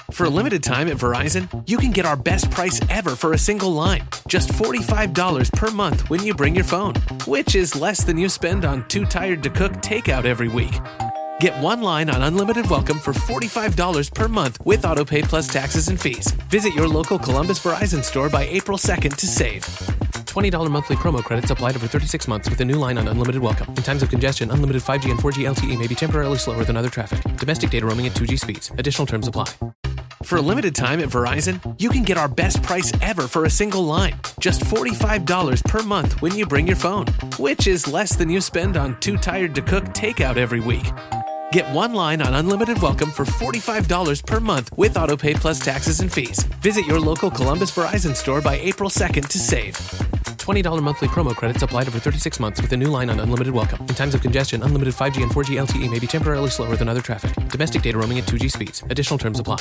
For a limited time at Verizon, you can get our best price ever for a single line. Just $45 per month when you bring your phone, which is less than you spend on Too Tired to Cook takeout every week. Get one line on Unlimited Welcome for $45 per month with AutoPay plus taxes and fees. Visit your local Columbus Verizon store by April 2nd to save. $20 monthly promo credits applied over 36 months with a new line on Unlimited Welcome. In times of congestion, unlimited 5G and 4G LTE may be temporarily slower than other traffic. Domestic data roaming at 2G speeds. Additional terms apply. For a limited time at Verizon, you can get our best price ever for a single line. Just $45 per month when you bring your phone, which is less than you spend on Too Tired to Cook takeout every week. Get one line on Unlimited Welcome for $45 per month with AutoPay plus taxes and fees. Visit your local Columbus Verizon store by April 2nd to save. $20 monthly promo credits applied over 36 months with a new line on Unlimited Welcome. In times of congestion, unlimited 5G and 4G LTE may be temporarily slower than other traffic. Domestic data roaming at 2G speeds. Additional terms apply.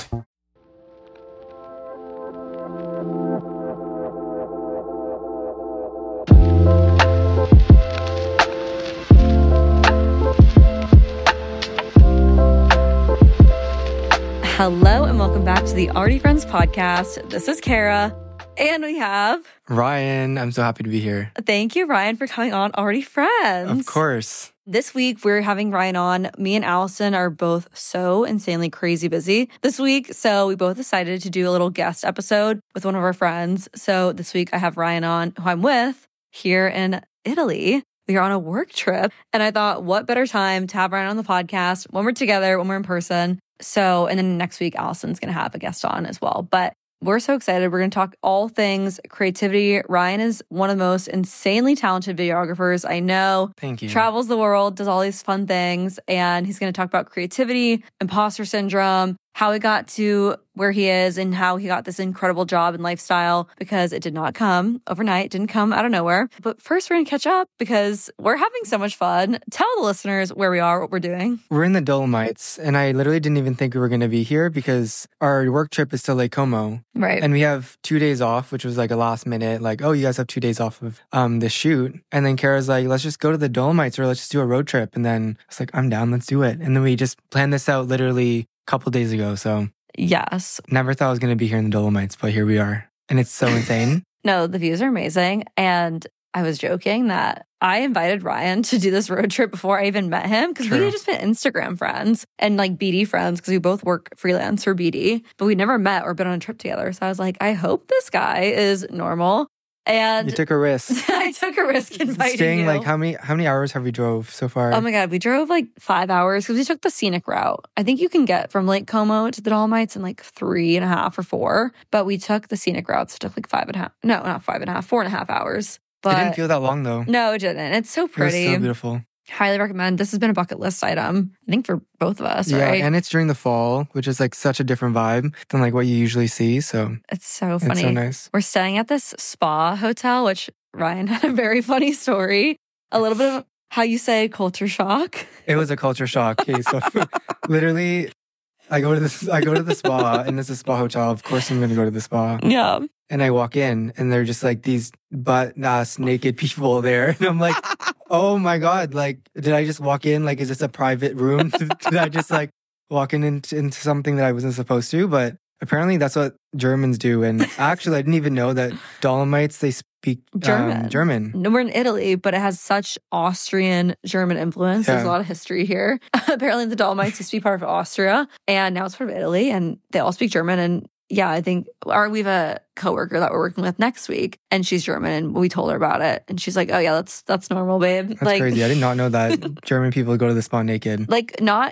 Hello and welcome back to the Already Friends podcast. This is Kara, and we have Ryan. I'm so happy to be here. Thank you, Ryan, for coming on Already Friends. Of course. This week, we're having Ryan on. Me and Allison are both so insanely crazy busy this week, so we both decided to do a little guest episode with one of our friends. So this week, I have Ryan on, who I'm with, here in Italy. We are on a work trip, and I thought, what better time to have Ryan on the podcast when we're together, when we're in person. So, and then next week, Allison's going to have a guest on as well. But we're so excited. We're going to talk all things creativity. Ryan is one of the most insanely talented videographers I know. Thank you. Travels the world, does all these fun things. And he's going to talk about creativity, imposter syndrome, how he got to where he is and how he got this incredible job and lifestyle, because it did not come overnight, it didn't come out of nowhere. But first, we're going to catch up because we're having so much fun. Tell the listeners where we are, what we're doing. We're in the Dolomites, and I literally didn't even think we were going to be here because our work trip is to Lake Como. Right. And we have 2 days off, which was like a last minute, like, oh, you guys have 2 days off of the shoot. And then Kara's like, let's just go to the Dolomites or let's just do a road trip. And then I was like, I'm down, let's do it. And then we just planned this out literally a couple days ago. So yes. Never thought I was going to be here in the Dolomites, but here we are. And it's so insane. No, the views are amazing. And I was joking that I invited Ryan to do this road trip before I even met him because we had just been Instagram friends and like BD friends because we both work freelance for BD, but we never met or been on a trip together. So I was like, I hope this guy is normal. And you took a risk. I took a risk inviting Staying you. like how many hours have we drove so far? Oh my God, we drove like 5 hours because we took the scenic route. I think you can get from Lake Como to the Dolomites in like 3.5 or 4, but we took the scenic route, so it took like 5.5. No, not 5.5, 4.5 hours. But it didn't feel that long though. No, it didn't. It's so pretty. It was so beautiful. Highly recommend. This has been a bucket list item, I think, for both of us, right? Yeah, and it's during the fall, which is like such a different vibe than like what you usually see. So it's so funny. It's so nice. We're staying at this spa hotel, which Ryan had a very funny story. A little bit of how you say culture shock. It was a culture shock. Okay, so literally, I go to the spa, and it's a spa hotel. Of course, I'm going to go to the spa. Yeah. And I walk in, and they're just like these butt-ass naked people there. And I'm like, oh my God, like, did I just walk in? Like, is this a private room? Did I just like walk into something that I wasn't supposed to? But apparently that's what Germans do. And actually, I didn't even know that Dolomites, they speak German. No, we're in Italy, but it has such Austrian German influence. Yeah. There's a lot of history here. Apparently the Dolomites used to be part of Austria, and now it's part of Italy, and they all speak German. And yeah, I think, or we have a coworker that we're working with next week, and she's German, and we told her about it, and she's like, "Oh yeah, that's normal, babe." That's like, crazy. I did not know that German people go to the spa naked. Like not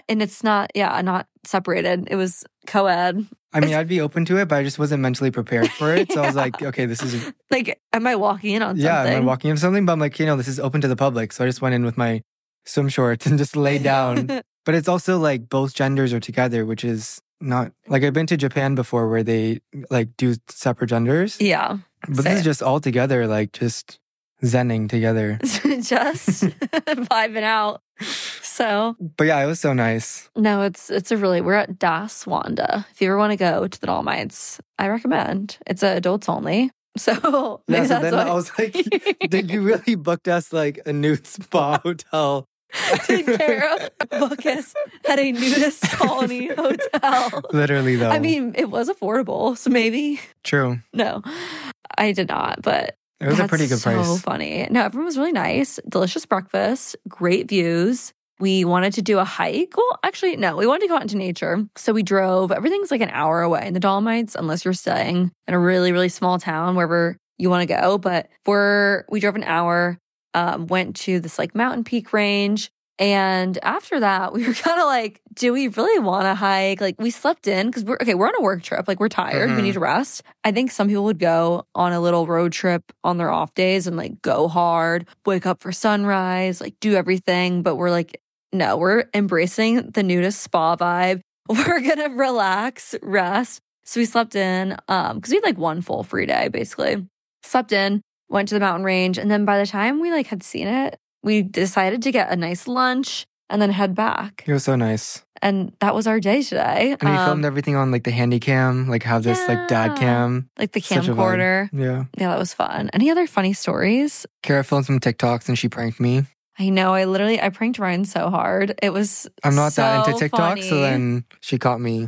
separated. It was co-ed. I mean, I'd be open to it, but I just wasn't mentally prepared for it. So I was like, okay, this is like, am I walking in on something? Yeah, am I walking into something? But I'm like, this is open to the public. So I just went in with my swim shorts and just laid down. But it's also like both genders are together, which is not like I've been to Japan before where they like do separate genders. Yeah. But this is just all together, like just zenning together. Just vibing out. So. But yeah, it was so nice. No, we're at Das Wanda. If you ever want to go to the Dolomites, I recommend. It's adults only. So yeah, so then I was like, did you really booked us like a nude spa hotel Did Kara book us at a nudist colony hotel? Literally, though. I mean, it was affordable, so maybe. True. No, I did not, but It was a pretty good price. So funny. No, everyone was really nice. Delicious breakfast, great views. We wanted to do a hike. Well, actually, no, we wanted to go out into nature. So we drove. Everything's like an hour away in the Dolomites, unless you're staying in a really, really small town, wherever you want to go. But we drove an hour, went to this like mountain peak range. And after that, we were kind of like, do we really want to hike? Like we slept in because we're on a work trip. Like we're tired. We need to rest. I think some people would go on a little road trip on their off days and like go hard, wake up for sunrise, like do everything. But we're like, no, we're embracing the nudist spa vibe. We're going to relax, rest. So we slept in because we had like one full free day, basically. Slept in, went to the mountain range. And then by the time we like had seen it, we decided to get a nice lunch and then head back. It was so nice. And that was our day today. And we filmed everything on like the handy cam, like have this like dad cam. Like the Such a vibe. camcorder. Yeah. Yeah, that was fun. Any other funny stories? Kara filmed some TikToks and she pranked me. I know. I pranked Ryan so hard. It was I'm not so that into TikTok, funny. so then she caught me.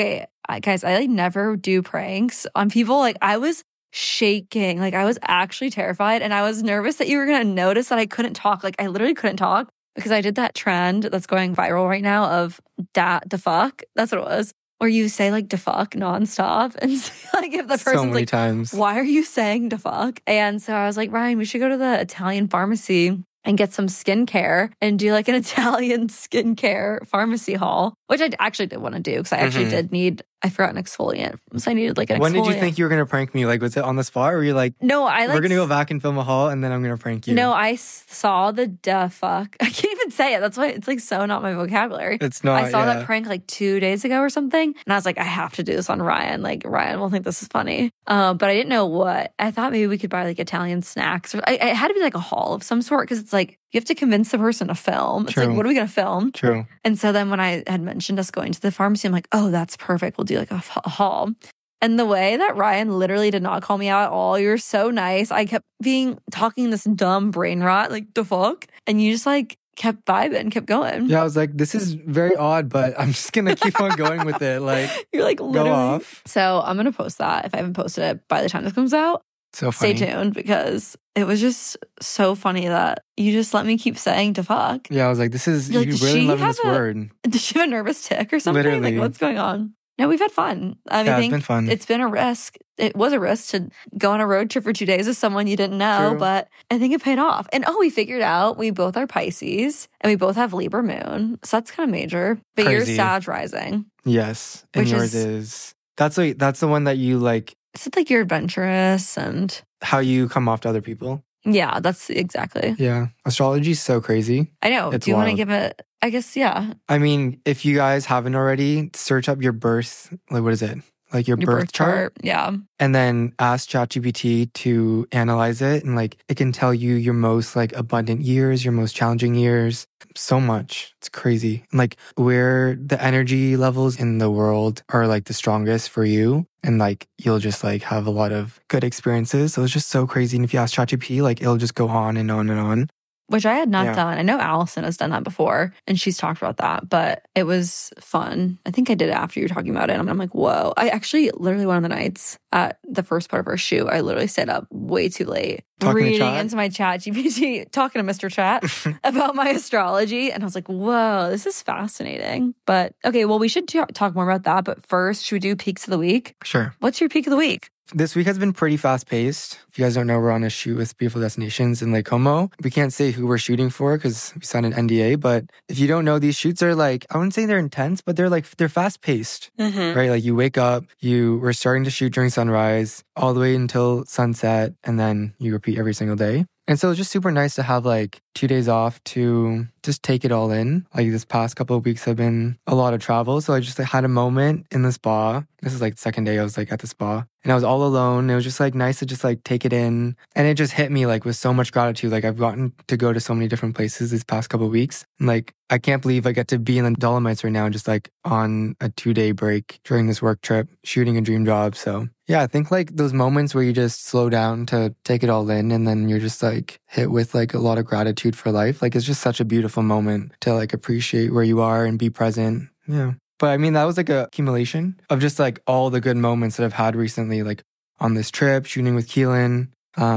Guys, I like never do pranks on people. Like I was shaking. Like I was actually terrified and I was nervous that you were going to notice that I couldn't talk. Like I literally couldn't talk because I did that trend that's going viral right now of da fuck. That's what it was. Where you say like da fuck nonstop. And like if the person's so many like, times. why are you saying da fuck? And so I was like, Ryan, we should go to the Italian pharmacy and get some skincare and do like an Italian skincare pharmacy haul, which I actually did want to do because I actually did need, I forgot an exfoliant. So I needed like an exfoliant. When did you think you were going to prank me? Like, was it on the spot or were you like, no, we're going to go back and film a haul and then I'm going to prank you? No, I saw the da fuck. I can't even say it. That's why it's like so not my vocabulary. It's not, I saw that prank like 2 days ago or something. And I was like, I have to do this on Ryan. Like Ryan will think this is funny. But I didn't know what. I thought maybe we could buy like Italian snacks. It had to be like a haul of some sort because it's like, you have to convince the person to film. It's like, what are we going to film? True. And so then when I had mentioned us going to the pharmacy, I'm like, oh, that's perfect. We'll do like a haul. And the way that Ryan literally did not call me out at all, you were so nice. I kept talking this dumb brain rot, like the fuck. And you just like kept vibing, kept going. Yeah, I was like, this is very odd, but I'm just going to keep on going with it. Like, you're like, literally. Go off. So I'm going to post that if I haven't posted it by the time this comes out. So funny. Stay tuned because it was just so funny that you just let me keep saying to fuck. Yeah, I was like, this is, you're really loving this word. Did she have a nervous tick or something? Literally. Like, what's going on? No, we've had fun. I It's think been fun. It's been a risk. It was a risk to go on a road trip for 2 days with someone you didn't know, True. but I think it paid off. And we figured out we both are Pisces and we both have Libra moon. So that's kind of major. But Crazy. you're Sag rising. Yes. And Which yours is that's the one that you like, Is it like you're adventurous and how you come off to other people. yeah, that's exactly. Yeah. Astrology is so crazy. I know. It's Do you want to wild. give it, I guess, yeah. I mean, if you guys haven't already, search up your birth, like what is it? Like your birth chart. Yeah. And then ask ChatGPT to analyze it. And like it can tell you your most like abundant years, your most challenging years. So much. It's crazy. And like where the energy levels in the world are like the strongest for you. And like you'll just like have a lot of good experiences. So it's just so crazy. And if you ask ChatGPT, like it'll just go on and on and on. Which I had not Yeah. done. I know Allison has done that before and she's talked about that, but it was fun. I think I did it after you were talking about it. And I'm like, whoa. I actually literally one of the nights at the first part of our shoot, I literally stayed up way too late Talking to reading Chat? into my chat GPT, talking to Mr. Chat about my astrology. And I was like, whoa, this is fascinating. But okay, well, we should talk more about that. But first, should we do peaks of the week? Sure. What's your peak of the week? This week has been pretty fast paced. If you guys don't know, we're on a shoot with Beautiful Destinations in Lake Como. We can't say who we're shooting for because we signed an NDA. But if you don't know, these shoots are like, I wouldn't say they're intense, but they're fast paced, right? Like you wake up, we're starting to shoot during sunrise all the way until sunset. And then you repeat every single day. And so it's just super nice to have like 2 days off to just take it all in. Like this past couple of weeks have been a lot of travel. So I just like had a moment in the spa. This is like the second day I was like at the spa and I was all alone. It was just like nice to just like take it in. And it just hit me like with so much gratitude. Like I've gotten to go to so many different places these past couple of weeks. And like I can't believe I get to be in the Dolomites right now, just like on a 2-day break during this work trip, shooting a dream job. So yeah, I think like those moments where you just slow down to take it all in and then you're just like hit with like a lot of gratitude for life. Like it's just such a beautiful beautiful moment to like appreciate where you are and be present. Yeah. But I mean, that was like a accumulation of just like all the good moments that I've had recently, like on this trip, shooting with Keelan,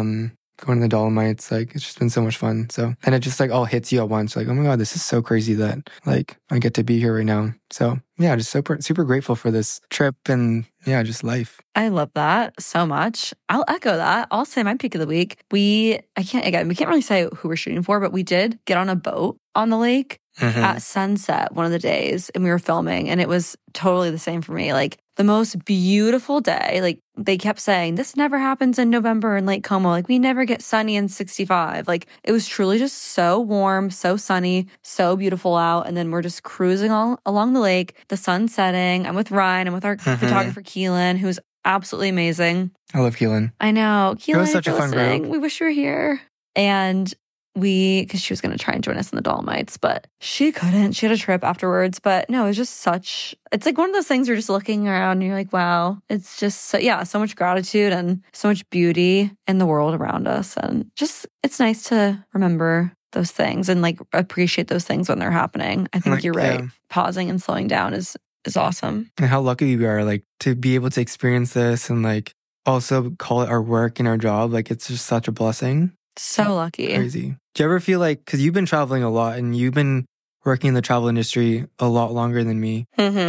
going to the Dolomites. Like, it's just been so much fun. So, and it just like all hits you at once. Like, oh my God, this is so crazy that like I get to be here right now. So yeah, just super grateful for this trip and yeah, just life. I love that so much. I'll echo that. I'll say my peak of the week. We can't really say who we're shooting for, but we did get on a boat on the lake at sunset one of the days, and we were filming, and it was totally the same for me. Like the most beautiful day. Like they kept saying, this never happens in November in Lake Como. Like we never get sunny in 65. Like it was truly just so warm, so sunny, so beautiful out. And then we're just cruising along the lake, the sun setting. I'm with Ryan. I'm with our photographer, Keelan, who's absolutely amazing. I love Keelan. I know. Keelan, it was such a fun group. We wish you were here. And because she was going to try and join us in the Dolomites, but she couldn't. She had a trip afterwards. But no, it was just it's like one of those things you're just looking around and you're like, wow, it's just, so much gratitude and so much beauty in the world around us. And just, it's nice to remember those things and like appreciate those things when they're happening. I think you're right. Yeah. Pausing and slowing down is awesome. And how lucky we are, like, to be able to experience this and like also call it our work and our job. Like, it's just such a blessing. So lucky. Crazy. Do you ever feel like, because you've been traveling a lot and you've been working in the travel industry a lot longer than me,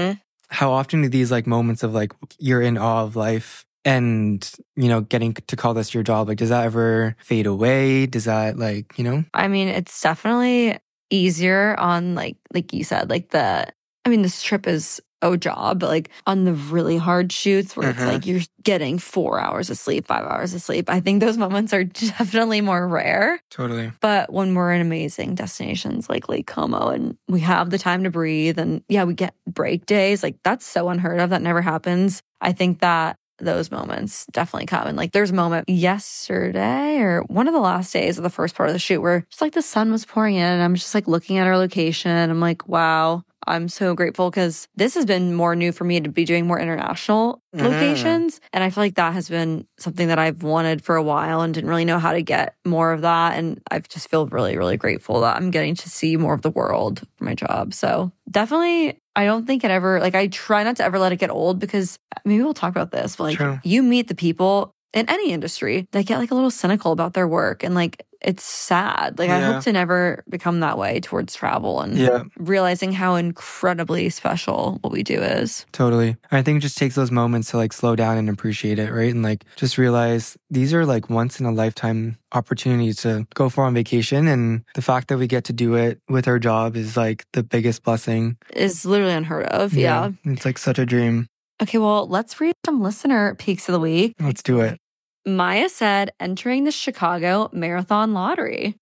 how often do these like moments of like you're in awe of life and, you know, getting to call this your job, like does that ever fade away? Does that like, you know? I mean, it's definitely easier on like you said, like this trip is a job, but like on the really hard shoots where it's like you're getting 4 hours of sleep, 5 hours of sleep, I think those moments are definitely more rare. Totally. But when we're in amazing destinations like Lake Como and we have the time to breathe and yeah, we get break days, like that's so unheard of. That never happens. I think that those moments definitely come. And like there's a moment yesterday or one of the last days of the first part of the shoot where just like the sun was pouring in and I'm just like looking at our location. I'm like, wow, I'm so grateful because this has been more new for me to be doing more international locations. And I feel like that has been something that I've wanted for a while and didn't really know how to get more of that. And I just feel really, really grateful that I'm getting to see more of the world for my job. So definitely, I don't think it ever, like I try not to ever let it get old because maybe we'll talk about this, but like you meet the people in any industry that get like a little cynical about their work and like it's sad. Like I hope to never become that way towards travel and realizing how incredibly special what we do is. Totally. I think it just takes those moments to like slow down and appreciate it, right? And like just realize these are like once in a lifetime opportunities to go for on vacation. And the fact that we get to do it with our job is like the biggest blessing. Is literally unheard of. Yeah. It's like such a dream. Okay, well, let's read some listener peaks of the week. Let's do it. Maya said, entering the Chicago Marathon Lottery.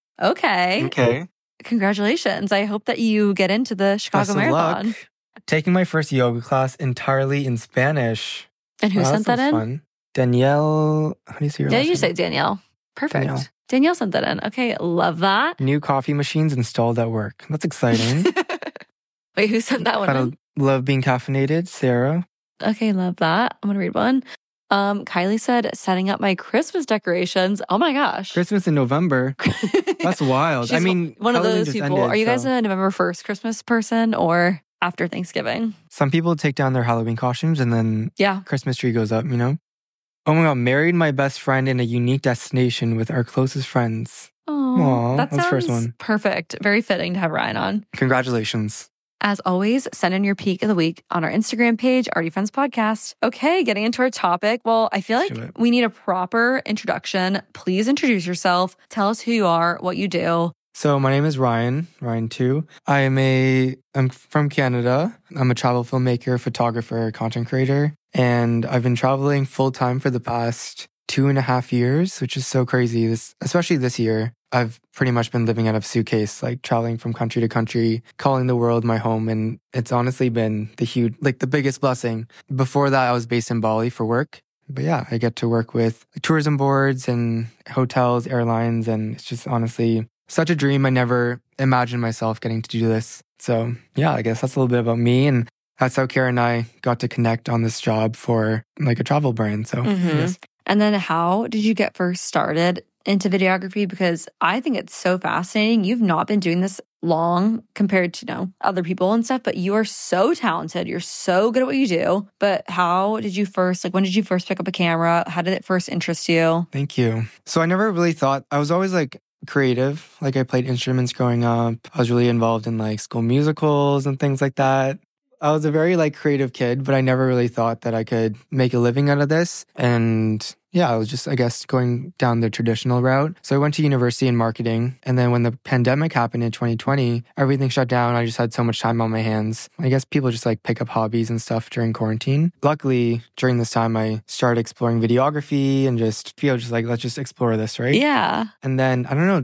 Okay. Congratulations. I hope that you get into the Chicago Marathon. Luck. Taking my first yoga class entirely in Spanish. And who sent that in? Fun. Danielle. How do you say your last name? Yeah, you say Danielle. Perfect. Danielle sent that in. Okay, love that. New coffee machines installed at work. That's exciting. Wait, who sent that one in? Love being caffeinated. Sarah. Okay, love that. I'm going to read one. Kylie said, setting up my Christmas decorations. Oh my gosh. Christmas in November. That's wild. I mean, one of those people. Are you guys a November 1st Christmas person or after Thanksgiving? Some people take down their Halloween costumes and then Christmas tree goes up, you know? Oh my God, married my best friend in a unique destination with our closest friends. Oh, that's the first one. Perfect. Very fitting to have Ryan on. Congratulations. As always, send in your peak of the week on our Instagram page, Arty Friends Podcast. Okay, getting into our topic. Well, I feel like we need a proper introduction. Please introduce yourself. Tell us who you are, what you do. So my name is Ryan 2. I'm from Canada. I'm a travel filmmaker, photographer, content creator. And I've been traveling full time for the past 2.5 years, which is so crazy. Especially this year. I've pretty much been living out of a suitcase, like traveling from country to country, calling the world my home. And it's honestly been the biggest blessing. Before that, I was based in Bali for work. But yeah, I get to work with tourism boards and hotels, airlines. And it's just honestly such a dream. I never imagined myself getting to do this. So yeah, I guess that's a little bit about me. And that's how Kara and I got to connect on this job for like a travel brand. So yes. And then how did you get first started into videography? Because I think it's so fascinating. You've not been doing this long compared to, other people and stuff, but you are so talented. You're so good at what you do. But how did you first, when did you first pick up a camera? How did it first interest you? Thank you. So I never really thought, I was always creative. I played instruments growing up. I was really involved in school musicals and things like that. I was a very creative kid, but I never really thought that I could make a living out of this. And yeah, I was just, I guess, going down the traditional route. So I went to university in marketing. And then when the pandemic happened in 2020, everything shut down. I just had so much time on my hands. I guess people just pick up hobbies and stuff during quarantine. Luckily, during this time, I started exploring videography and just let's just explore this, right? Yeah. And then, I don't know,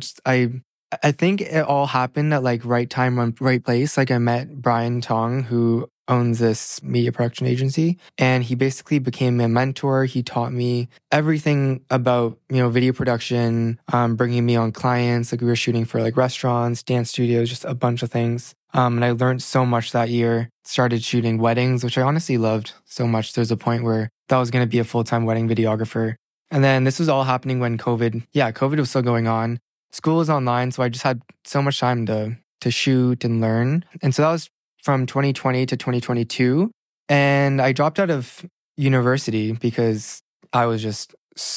I think it all happened at right time, right place. I met Brian Tong, who owns this media production agency, and he basically became a mentor. He taught me everything about, video production, bringing me on clients. We were shooting for restaurants, dance studios, just a bunch of things. And I learned so much that year. Started shooting weddings, which I honestly loved so much. There's a point where that was going to be a full-time wedding videographer. And then this was all happening when COVID was still going on. School was online, so I just had so much time to shoot and learn. And so that was from 2020 to 2022. And I dropped out of university because I was just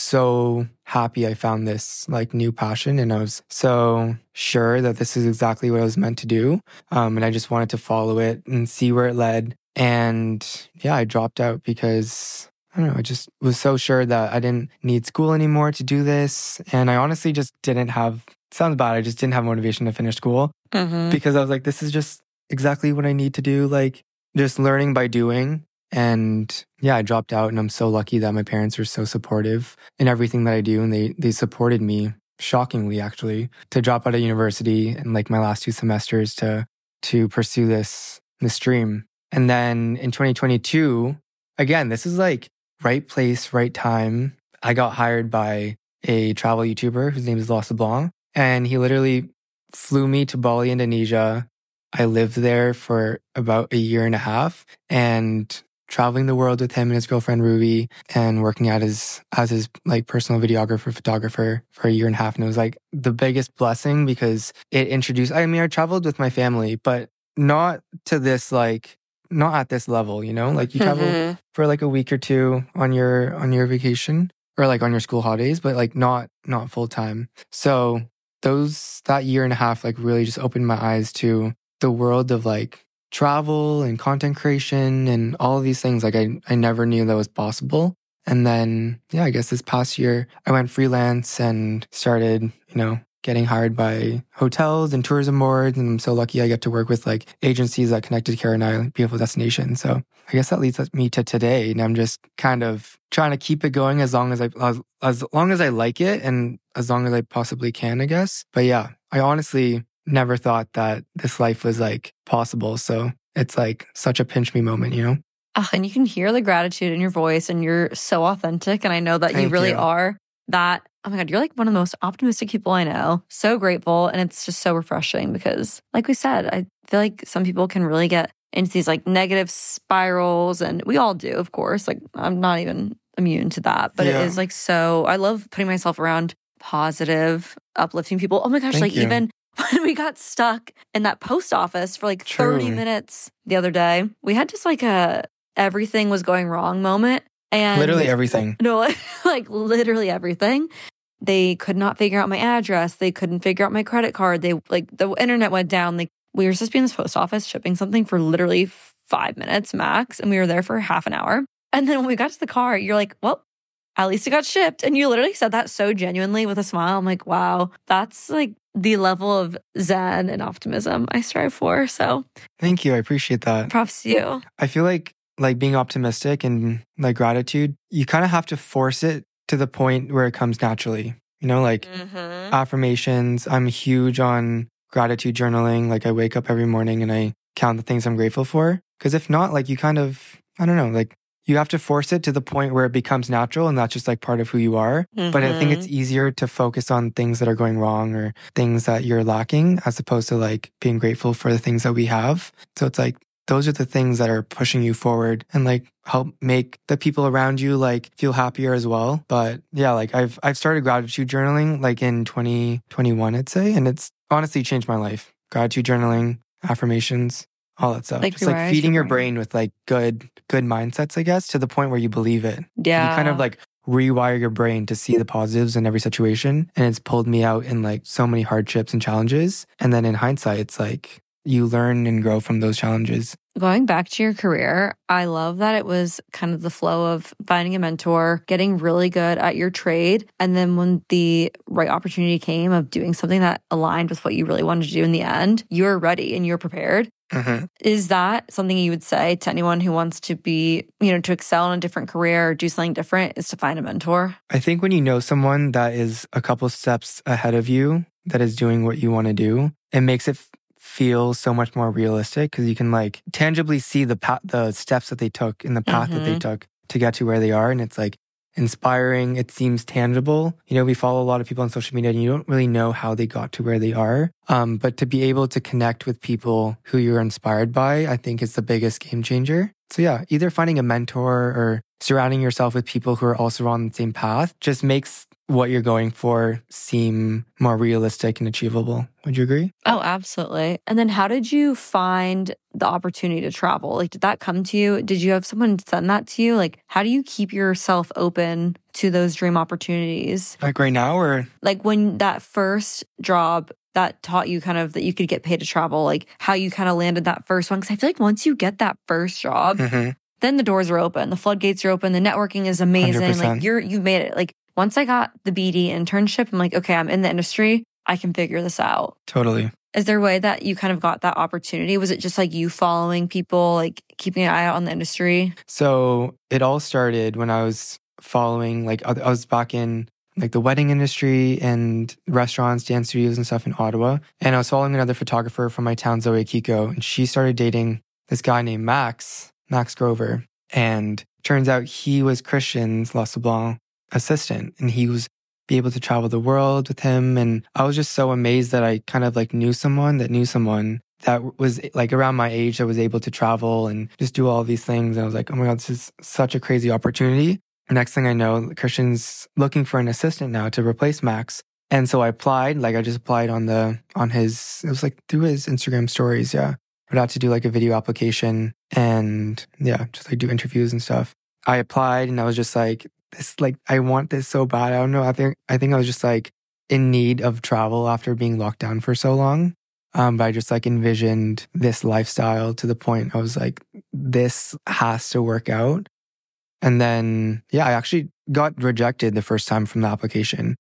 so happy I found this new passion. And I was so sure that this is exactly what I was meant to do. And I just wanted to follow it and see where it led. And yeah, I dropped out because I don't know, I just was so sure that I didn't need school anymore to do this. And I honestly just didn't have, sounds bad, I just didn't have motivation to finish school because I was this is just exactly what I need to do, just learning by doing. And yeah, I dropped out, and I'm so lucky that my parents are so supportive in everything that I do. And they supported me, shockingly, actually, to drop out of university in my last 2 semesters to pursue this dream. And then in 2022, again, this is right place, right time. I got hired by a travel YouTuber whose name is Lost Blanc, and he literally flew me to Bali, Indonesia. I lived there for about a year and a half, and traveling the world with him and his girlfriend Ruby, and working as his personal videographer, photographer for a year and a half. And it was the biggest blessing because it introduced, I traveled with my family, but not to this not at this level, you travel for a week or two on your vacation or on your school holidays, but not full time. So that year and a half really just opened my eyes to the world of travel and content creation and all of these things. I never knew that was possible. And then, yeah, I guess this past year I went freelance and started, getting hired by hotels and tourism boards. And I'm so lucky I get to work with agencies that connected Kara and I, beautiful destination. So I guess that leads me to today. And I'm just kind of trying to keep it going as long as I like it and as long as I possibly can, I guess. But yeah, I honestly never thought that this life was possible. So it's such a pinch me moment, And you can hear the gratitude in your voice, and you're so authentic. And I know that you really are that. Oh my God, you're one of the most optimistic people I know. So grateful. And it's just so refreshing because, like we said, I feel some people can really get into these negative spirals. And we all do, of course. I'm not even immune to that. But it is so, I love putting myself around positive, uplifting people. Oh my gosh, even when we got stuck in that post office for 30 minutes the other day, we had just a everything was going wrong moment. And literally everything. No, literally everything. They could not figure out my address. They couldn't figure out my credit card. They the internet went down. We were supposed to be in this post office shipping something for literally 5 minutes max. And we were there for half an hour. And then when we got to the car, you're well, at least it got shipped. And you literally said that so genuinely with a smile. I'm wow, that's the level of zen and optimism I strive for. So thank you. I appreciate that. Props to you. I feel being optimistic and gratitude, you kind of have to force it to the point where it comes naturally. Affirmations. I'm huge on gratitude journaling. I wake up every morning and I count the things I'm grateful for. Because if not, you kind of, I don't know, you have to force it to the point where it becomes natural and that's just part of who you are. But I think it's easier to focus on things that are going wrong or things that you're lacking as opposed to being grateful for the things that we have. So it's those are the things that are pushing you forward and help make the people around you feel happier as well. But yeah, I've started gratitude journaling in 2021, I'd say, and it's honestly changed my life. gratitude journaling, affirmations, all that stuff. Like Just like rewires feeding your your brain with like good mindsets, I guess, to the point where you believe it. Yeah. You kind of like rewire your brain to see the positives in every situation. And it's pulled me out in like so many hardships and challenges. And then in hindsight, it's like you learn and grow from those challenges. Going back to your career, I love that it was kind of the flow of finding a mentor, getting really good at your trade. And then when the right opportunity came of doing something that aligned with what you really wanted to do in the end, you were ready and you were prepared. Mm-hmm. Is that something you would say to anyone who wants to be, to excel in a different career or do something different, is to find a mentor? I think when you know someone that is a couple steps ahead of you, that is doing what you want to do, it makes it feel so much more realistic because you can like tangibly see the steps that they took in the path that they took to get to where they are. And it's like inspiring. It seems tangible. We follow a lot of people on social media and you don't really know how they got to where they are. But to be able to connect with people who you're inspired by, I think is the biggest game changer. So yeah, either finding a mentor or surrounding yourself with people who are also on the same path just makes what you're going for seem more realistic and achievable. Would you agree? Oh, absolutely. And then how did you find the opportunity to travel? Like, did that come to you? Did you have someone send that to you? Like, how do you keep yourself open to those dream opportunities? Like right now, or? Like when that first job that taught you kind of that you could get paid to travel, like how you kind of landed that first one? Because I feel like once you get that first job, then the doors are open, the floodgates are open, the networking is amazing. 100%. Like you've made it. Like once I got the BD internship, I'm like, okay, I'm in the industry. I can figure this out. Totally. Is there a way that you kind of got that opportunity? Was it just like you following people, like keeping an eye out on the industry? So it all started when I was following, like I was back in like the wedding industry and restaurants, dance studios and stuff in Ottawa. And I was following another photographer from my town, Zoe Kiko, and she started dating this guy named Max Grover. And turns out he was Christian's Los Blanc assistant, and he was be able to travel the world with him. And I was just so amazed that I kind of like knew someone that was like around my age that was able to travel and just do all these things. And I was like, oh my God, this is such a crazy opportunity. Next thing I know, Christian's looking for an assistant now to replace Max. And so I applied, like I just applied on his, it was like through his Instagram stories. Yeah. I had to do like a video application and yeah, just like do interviews and stuff. I applied and I was just like, I want this so bad. I don't know. I think I was just like in need of travel after being locked down for so long. But I just like envisioned this lifestyle to the point I was like, this has to work out. And then, yeah, I actually got rejected the first time from the application.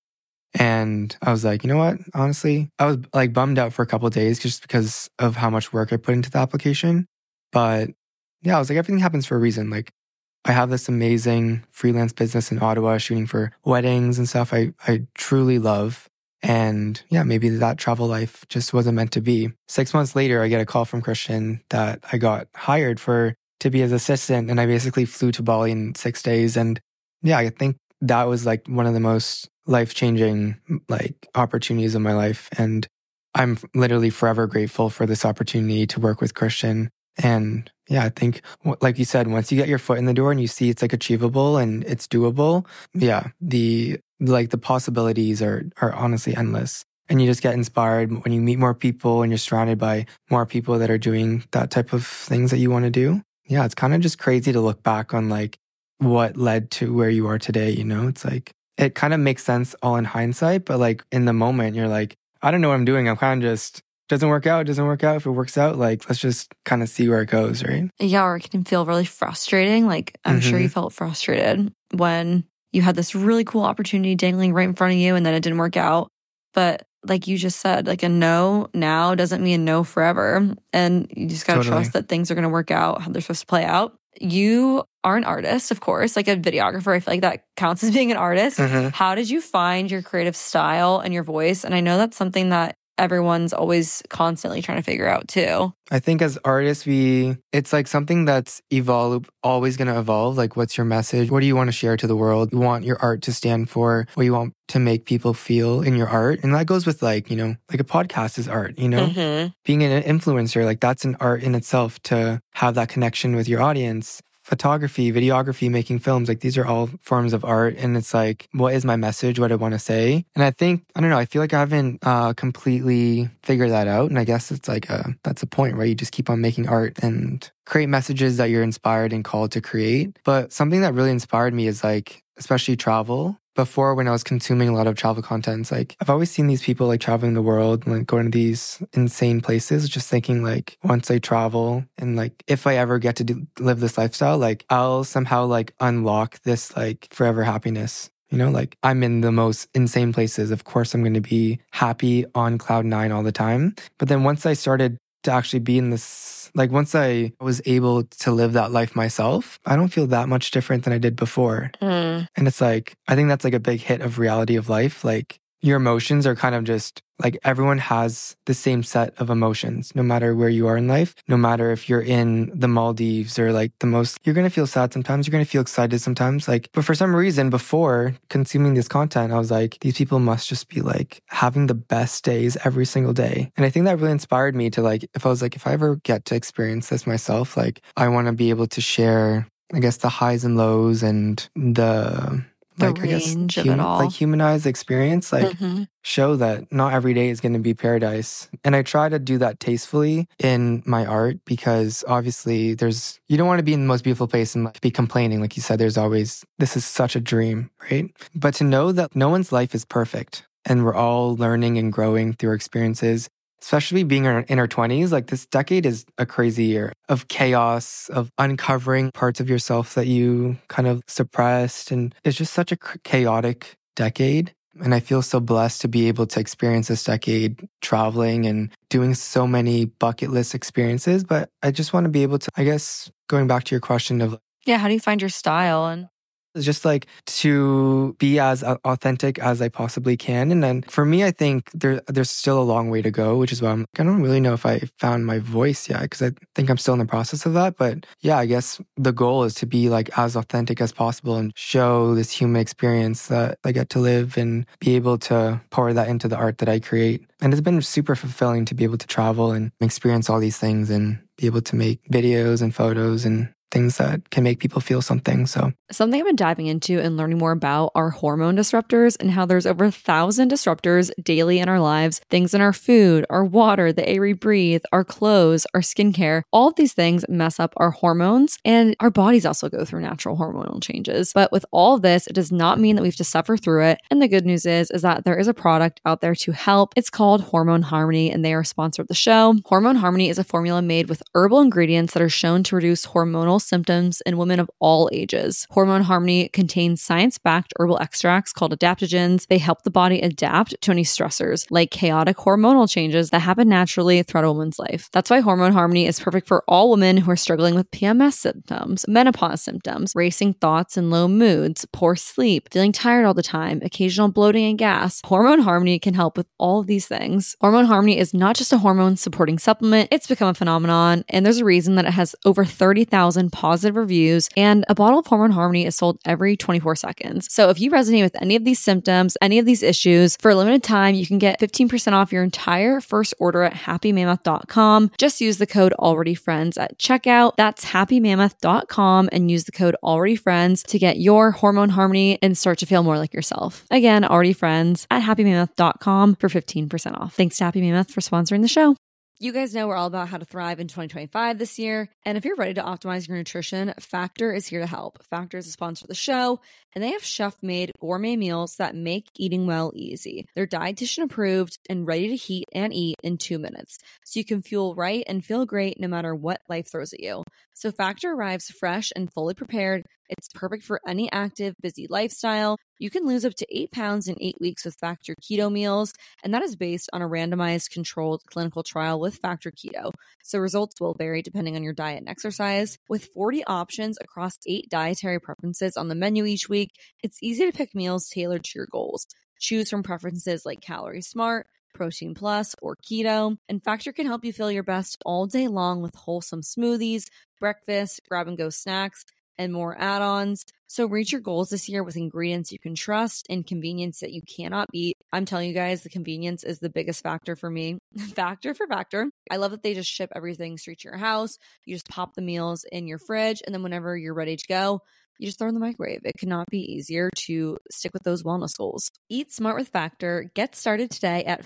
And I was like, you know what? Honestly, I was like bummed out for a couple of days just because of how much work I put into the application. But yeah, I was like, everything happens for a reason. Like, I have this amazing freelance business in Ottawa shooting for weddings and stuff I truly love. And yeah, maybe that travel life just wasn't meant to be. 6 months later, I get a call from Christian that I got hired to be his assistant. And I basically flew to Bali in 6 days. And yeah, I think that was like one of the most life-changing like opportunities of my life. And I'm literally forever grateful for this opportunity to work with Christian. And yeah, I think, like you said, once you get your foot in the door and you see it's like achievable and it's doable, yeah, the possibilities are honestly endless. And you just get inspired when you meet more people and you're surrounded by more people that are doing that type of things that you want to do. Yeah, it's kind of just crazy to look back on like what led to where you are today, It's like, it kind of makes sense all in hindsight, but like in the moment, you're like, I don't know what I'm doing. I'm kind of just, doesn't work out. If it works out, like, let's just kind of see where it goes, right? Yeah, or it can feel really frustrating. Like, I'm sure you felt frustrated when you had this really cool opportunity dangling right in front of you and then it didn't work out. But like you just said, like a no now doesn't mean no forever. And you just got to trust that things are going to work out how they're supposed to play out. You are an artist, of course, like a videographer. I feel like that counts as being an artist. How did you find your creative style and your voice? And I know that's something that everyone's always constantly trying to figure out too. I think as artists, it's like something that's always going to evolve. Like, what's your message? What do you want to share to the world? You want your art to stand for? What you want to make people feel in your art? And that goes with like, like a podcast is art, Being an influencer, like that's an art in itself to have that connection with your audience. photography, videography, making films, like these are all forms of art. And it's like, what is my message? What I want to say? And I think, I don't know, I feel like I haven't completely figured that out. And I guess it's like, that's a point, right? You just keep on making art and create messages that you're inspired and called to create. But something that really inspired me is like, especially travel. Before, when I was consuming a lot of travel content, it's like I've always seen these people like traveling the world and like going to these insane places, just thinking like once I travel and like if I ever get to live this lifestyle, like I'll somehow like unlock this like forever happiness. You know, like I'm in the most insane places. Of course, I'm going to be happy on cloud nine all the time. But then once I started to actually be in this, like once I was able to live that life myself, I don't feel that much different than I did before. And it's like, I think that's like a big hit of reality of life. Like your emotions are kind of just like everyone has the same set of emotions, no matter where you are in life, no matter if you're in the Maldives or like the most, you're going to feel sad sometimes, you're going to feel excited sometimes. Like, but for some reason before consuming this content, I was like, these people must just be like having the best days every single day. And I think that really inspired me to like, if I was like, if I ever get to experience this myself, like I want to be able to share, I guess, the highs and lows and the like, range of it all. Like humanize the experience, like show that not every day is going to be paradise. And I try to do that tastefully in my art because obviously you don't want to be in the most beautiful place and like be complaining. Like you said, there's always, this is such a dream, right? But to know that no one's life is perfect and we're all learning and growing through our experiences. Especially being in our 20s, like this decade is a crazy year of chaos, of uncovering parts of yourself that you kind of suppressed. And it's just such a chaotic decade. And I feel so blessed to be able to experience this decade traveling and doing so many bucket list experiences. But I just want to be able to, I guess, going back to your question of, yeah, how do you find your style? And it's just like to be as authentic as I possibly can. And then for me, I think there's still a long way to go, which is why I don't really know if I found my voice yet, because I think I'm still in the process of that. But yeah, I guess the goal is to be like as authentic as possible and show this human experience that I get to live and be able to pour that into the art that I create. And it's been super fulfilling to be able to travel and experience all these things and be able to make videos and photos and things that can make people feel something. So something I've been diving into and learning more about are hormone disruptors and how there's over 1,000 disruptors daily in our lives, things in our food, our water, the air we breathe, our clothes, our skincare. All of these things mess up our hormones, and our bodies also go through natural hormonal changes. But with all of this, it does not mean that we have to suffer through it. And the good news is that there is a product out there to help. It's called Hormone Harmony, and they are a sponsor of the show. Hormone Harmony is a formula made with herbal ingredients that are shown to reduce hormonal symptoms in women of all ages. Hormone Harmony contains science-backed herbal extracts called adaptogens. They help the body adapt to any stressors, like chaotic hormonal changes that happen naturally throughout a woman's life. That's why Hormone Harmony is perfect for all women who are struggling with PMS symptoms, menopause symptoms, racing thoughts and low moods, poor sleep, feeling tired all the time, occasional bloating and gas. Hormone Harmony can help with all of these things. Hormone Harmony is not just a hormone-supporting supplement. It's become a phenomenon, and there's a reason that it has over 30,000 positive reviews, and a bottle of Hormone Harmony is sold every 24 seconds. So if you resonate with any of these symptoms, any of these issues, for a limited time, you can get 15% off your entire first order at happymammoth.com. Just use the code ALREADYFRIENDS at checkout. That's happymammoth.com and use the code ALREADYFRIENDS to get your Hormone Harmony and start to feel more like yourself. Again, Already Friends at happymammoth.com for 15% off. Thanks to Happy Mammoth for sponsoring the show. You guys know we're all about how to thrive in 2025 this year. And if you're ready to optimize your nutrition, Factor is here to help. Factor is a sponsor of the show, and they have chef-made gourmet meals that make eating well easy. They're dietitian approved and ready to heat and eat in 2 minutes. So you can fuel right and feel great no matter what life throws at you. So Factor arrives fresh and fully prepared. It's perfect for any active, busy lifestyle. You can lose up to 8 pounds in 8 weeks with Factor Keto meals, and that is based on a randomized controlled clinical trial with Factor Keto. So results will vary depending on your diet and exercise. With 40 options across 8 dietary preferences on the menu each week, it's easy to pick meals tailored to your goals. Choose from preferences like Calorie Smart, Protein Plus, or Keto, and Factor can help you feel your best all day long with wholesome smoothies, breakfast, grab-and-go snacks, and more add-ons. So reach your goals this year with ingredients you can trust and convenience that you cannot beat. I'm telling you guys, the convenience is the biggest factor for me. Factor for Factor. I love that they just ship everything straight to your house. You just pop the meals in your fridge, and then whenever you're ready to go, you just throw in the microwave. It could not be easier to stick with those wellness goals. Eat smart with Factor. Get started today at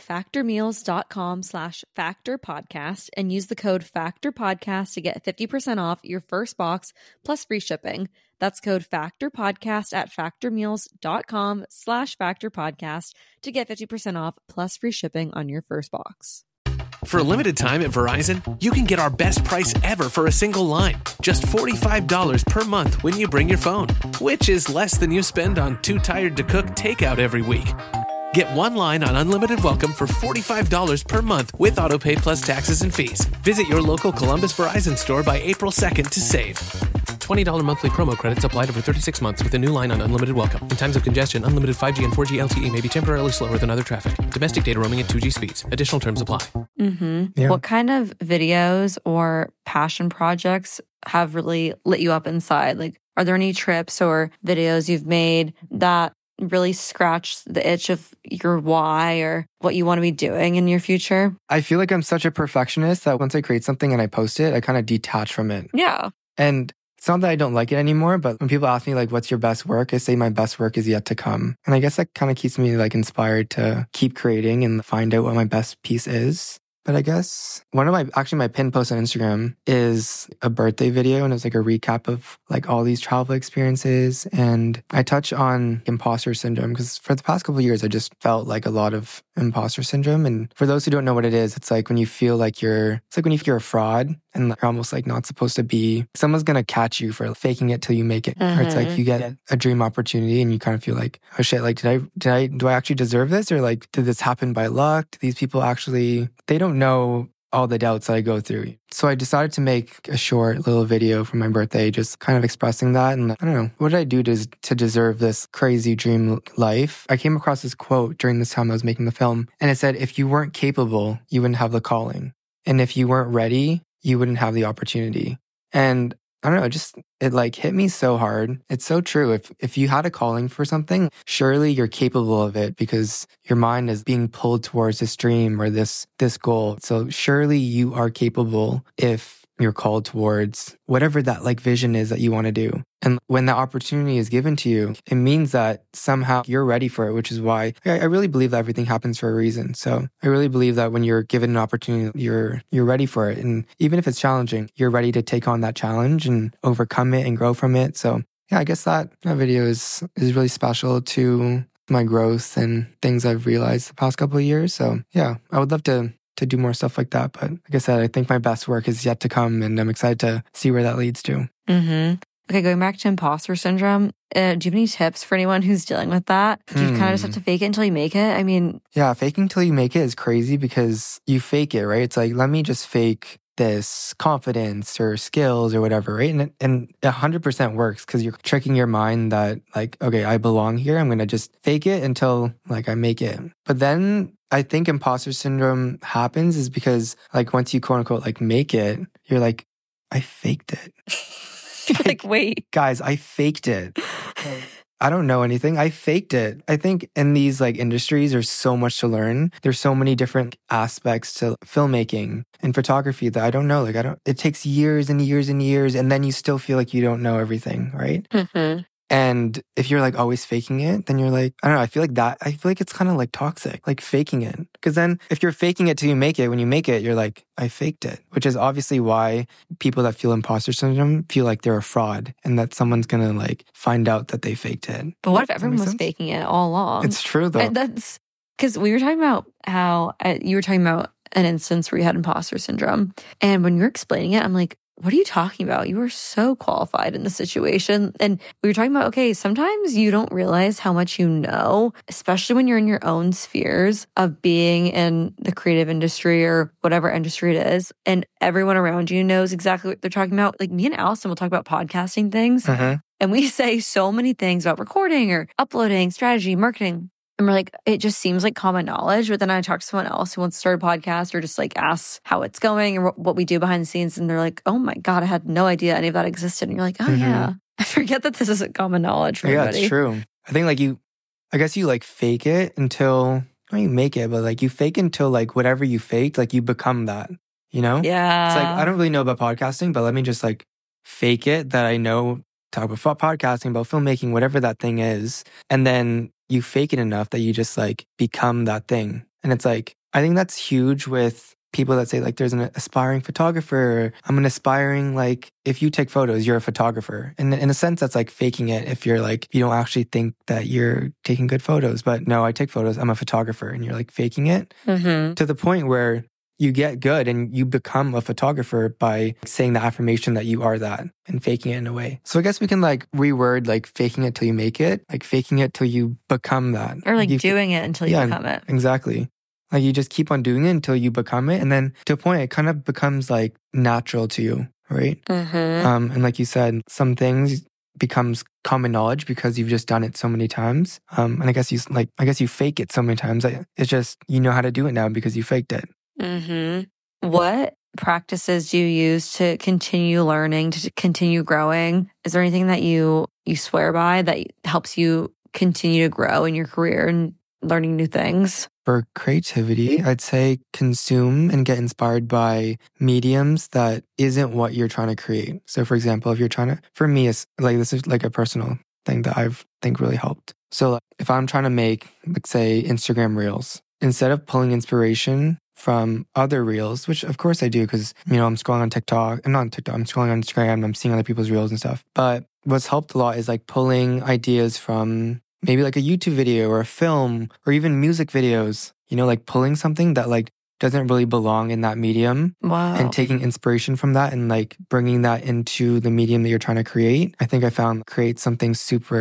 factormeals.com/factorpodcast and use the code factorpodcast to get 50% off your first box plus free shipping. That's code factorpodcast at factormeals.com/factorpodcast to get 50% off plus free shipping on your first box. For a limited time at Verizon, you can get our best price ever for a single line. Just $45 per month when you bring your phone, which is less than you spend on Too Tired to Cook takeout every week. Get one line on Unlimited Welcome for $45 per month with AutoPay plus taxes and fees. Visit your local Columbus Verizon store by April 2nd to save. $20 monthly promo credits applied over 36 months with a new line on Unlimited Welcome. In times of congestion, unlimited 5G and 4G LTE may be temporarily slower than other traffic. Domestic data roaming at 2G speeds. Additional terms apply. Yeah. What kind of videos or passion projects have really lit you up inside? Like, are there any trips or videos you've made that really scratch the itch of your why or what you want to be doing in your future? I feel like I'm such a perfectionist that once I create something and I post it, I kind of detach from it. Yeah. And it's not that I don't like it anymore, but when people ask me like, what's your best work? I say my best work is yet to come. And I guess that kind of keeps me like inspired to keep creating and find out what my best piece is. But I guess one of my pinned post on Instagram is a birthday video, and it's like a recap of like all these travel experiences. And I touch on imposter syndrome because for the past couple of years, I just felt like a lot of imposter syndrome. And for those who don't know what it is, it's like when you feel like it's like when you feel you're a fraud and you're almost like not supposed to be, someone's going to catch you for faking it till you make it. Or it's like you get a dream opportunity and you kind of feel like, oh shit, like do I actually deserve this? Or like, did this happen by luck? Do these people actually, they don't know all the doubts that I go through. So I decided to make a short little video for my birthday, just kind of expressing that. And I don't know, what did I do to deserve this crazy dream life? I came across this quote during this time I was making the film, and it said, if you weren't capable, you wouldn't have the calling. And if you weren't ready, you wouldn't have the opportunity. And I don't know, it like hit me so hard. It's so true. If you had a calling for something, surely you're capable of it because your mind is being pulled towards this dream or this goal. So surely you are capable if you're called towards whatever that like vision is that you want to do. And when that opportunity is given to you, it means that somehow you're ready for it, which is why I really believe that everything happens for a reason. So I really believe that when you're given an opportunity, you're ready for it. And even if it's challenging, you're ready to take on that challenge and overcome it and grow from it. So yeah, I guess that video is really special to my growth and things I've realized the past couple of years. So yeah, I would love to do more stuff like that. But like I said, I think my best work is yet to come, and I'm excited to see where that leads to. Okay, going back to imposter syndrome, do you have any tips for anyone who's dealing with that? Do you kind of just have to fake it until you make it? I mean... Yeah, faking till you make it is crazy because you fake it, right? It's like, let me just fake this confidence or skills or whatever, right? And 100% works because you're tricking your mind that like, okay, I belong here. I'm going to just fake it until like I make it. But then I think imposter syndrome happens is because like once you quote unquote like make it, you're like, I faked it. Like, wait. Guys, I faked it. I don't know anything. I faked it. I think in these like industries, there's so much to learn. There's so many different aspects to filmmaking and photography that I don't know. Like it takes years and years and years. And then you still feel like you don't know everything, right? And if you're like always faking it, then you're like, I don't know. I feel like it's kind of like toxic, like faking it. Because then if you're faking it till you make it, when you make it, you're like, I faked it, which is obviously why people that feel imposter syndrome feel like they're a fraud and that someone's going to like find out that they faked it. But what if everyone was faking it all along? It's true though. And that's because we were talking about how you were talking about an instance where you had imposter syndrome. And when you were explaining it, I'm like, what are you talking about? You were so qualified in the situation. And we were talking about, okay, sometimes you don't realize how much you know, especially when you're in your own spheres of being in the creative industry or whatever industry it is. And everyone around you knows exactly what they're talking about. Like me and Allison will talk about podcasting things. And we say so many things about recording or uploading, strategy, marketing. And we're like, it just seems like common knowledge. But then I talk to someone else who wants to start a podcast or just like asks how it's going or what we do behind the scenes. And they're like, oh my God, I had no idea any of that existed. And you're like, oh yeah. I forget that this isn't common knowledge for Yeah, everybody. it's true. I think like I guess you like fake it until, not you make it, but like you fake until like whatever you faked, like you become that, you know? Yeah. It's like, I don't really know about podcasting, but let me just like fake it that I know, talk about podcasting, about filmmaking, whatever that thing is. And then you fake it enough that you just like become that thing. And it's like, I think that's huge with people that say like there's an aspiring photographer. I'm an aspiring, like if you take photos, you're a photographer. And in a sense, that's like faking it if you're like, you don't actually think that you're taking good photos. But no, I take photos. I'm a photographer. And you're like faking it to the point where you get good and you become a photographer by saying the affirmation that you are that and faking it in a way. So I guess we can like reword like faking it till you make it, like faking it till you become that. Or like doing it until you become it. Exactly. Like you just keep on doing it until you become it. And then to a point, it kind of becomes like natural to you, right? And like you said, some things becomes common knowledge because you've just done it so many times. And I guess you fake it so many times. It's just, you know how to do it now because you faked it. What practices do you use to continue learning, to continue growing? Is there anything that you swear by that helps you continue to grow in your career and learning new things? For creativity, I'd say consume and get inspired by mediums that isn't what you're trying to create. So for example, if you're trying to, for me, it's like, this is like a personal thing that I've think really helped. So if I'm trying to make, like say, Instagram reels, instead of pulling inspiration from other reels, which of course I do because, you know, I'm scrolling on TikTok. I'm not on TikTok, I'm scrolling on Instagram and I'm seeing other people's reels and stuff. But what's helped a lot is like pulling ideas from maybe like a YouTube video or a film or even music videos, you know, like pulling something that like doesn't really belong in that medium. Wow. And taking inspiration from that and like bringing that into the medium that you're trying to create. I think I found create something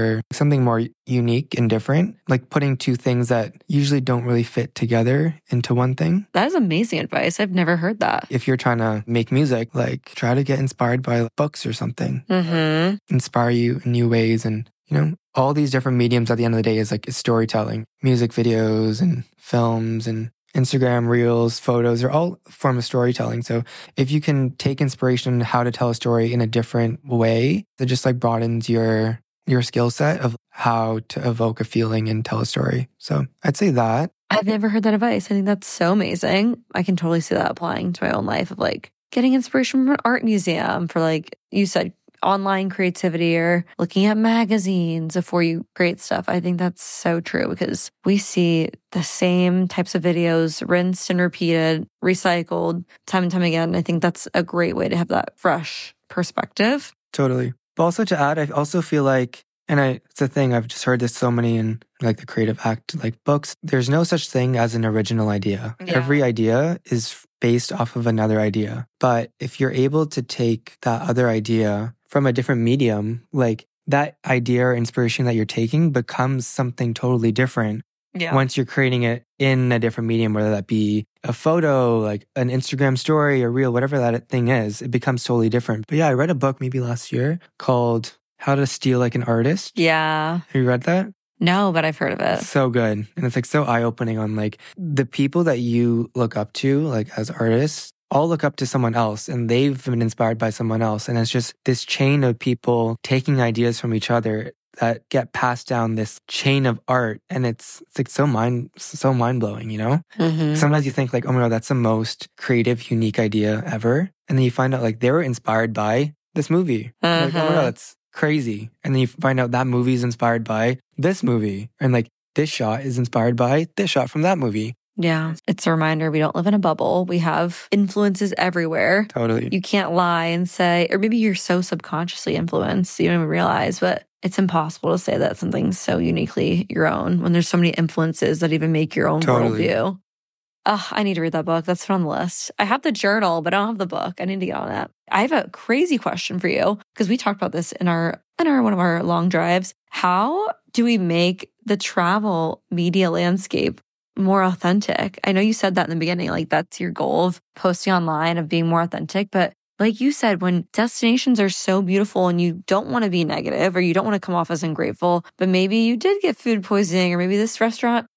more unique and different, like putting two things that usually don't really fit together into one thing. That is amazing advice. I've never heard that. If you're trying to make music, like try to get inspired by books or something. Inspire you in new ways. And you know, all these different mediums at the end of the day is like storytelling. Music videos and films and Instagram reels, photos are all a form of storytelling. So if you can take inspiration on how to tell a story in a different way, it just like broadens your skill set of how to evoke a feeling and tell a story. So I'd say that. I've never heard that advice. I think that's so amazing. I can totally see that applying to my own life of like getting inspiration from an art museum for like you said, online creativity or looking at magazines before you create stuff. I think that's so true because we see the same types of videos rinsed and repeated, recycled time and time again. I think that's a great way to have that fresh perspective. Totally. But also to add, I also feel like, and it's a thing, I've just heard this so many in like the creative act, like books, there's no such thing as an original idea. Yeah. Every idea is based off of another idea. But if you're able to take that other idea from a different medium, like that idea or inspiration that you're taking becomes something totally different. Yeah. Once you're creating it in a different medium, whether that be a photo, like an Instagram story, a reel, whatever that thing is, it becomes totally different. But yeah, I read a book maybe last year called How to Steal Like an Artist. Yeah. Have you read that? No, but I've heard of it. It's so good. And it's like so eye-opening on like the people that you look up to, like as artists, all look up to someone else and they've been inspired by someone else. And it's just this chain of people taking ideas from each other that get passed down this chain of art. And it's like so mind-blowing, you know? Sometimes you think like, oh my God, that's the most creative, unique idea ever. And then you find out like they were inspired by this movie. Like, oh my God, that's crazy. And then you find out that movie is inspired by this movie. And like this shot is inspired by this shot from that movie. Yeah. It's a reminder we don't live in a bubble. We have influences everywhere. Totally. You can't lie and say, or maybe you're so subconsciously influenced, you don't even realize, but it's impossible to say that something's so uniquely your own when there's so many influences that even make your own worldview. I need to read that book. That's on the list. I have the journal, but I don't have the book. I need to get on that. I have a crazy question for you because we talked about this in our one of our long drives. How do we make the travel media landscape more authentic? I know you said that in the beginning, like that's your goal of posting online, of being more authentic. But like you said, when destinations are so beautiful and you don't want to be negative or you don't want to come off as ungrateful, but maybe you did get food poisoning or maybe this restaurant